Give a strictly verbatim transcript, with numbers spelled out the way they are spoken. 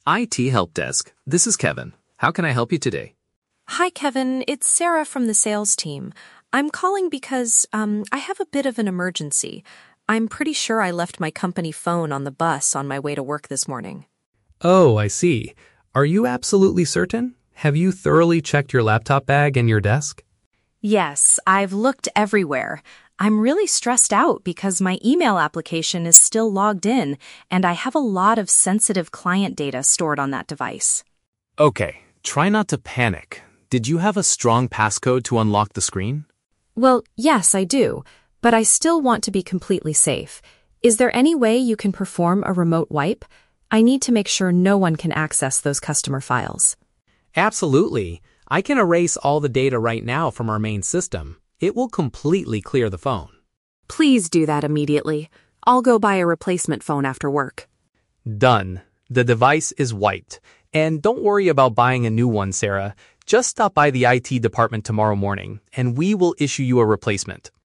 I T Help Desk. This is Kevin. How can I help you today? Hi, Kevin. It's Sarah from the sales team. I'm calling because um, I have a bit of an emergency. I'm pretty sure I left my company phone on the bus on my way to work this morning. Oh, I see. Are you absolutely certain? Have you thoroughly checked your laptop bag and your desk? Yes, I've looked everywhere. I'm really stressed out because my email application is still logged in, and I have a lot of sensitive client data stored on that device. Okay, try not to panic. Did you have a strong passcode to unlock the screen? Well, yes, I do, but I still want to be completely safe. Is there any way you can perform a remote wipe? I need to make sure no one can access those customer files. Absolutely. I can erase all the data right now from our main system. It will completely clear the phone. Please do that immediately. I'll go buy a replacement phone after work. Done. The device is wiped. And don't worry about buying a new one, Sarah. Just stop by the I T department tomorrow morning, and we will issue you a replacement.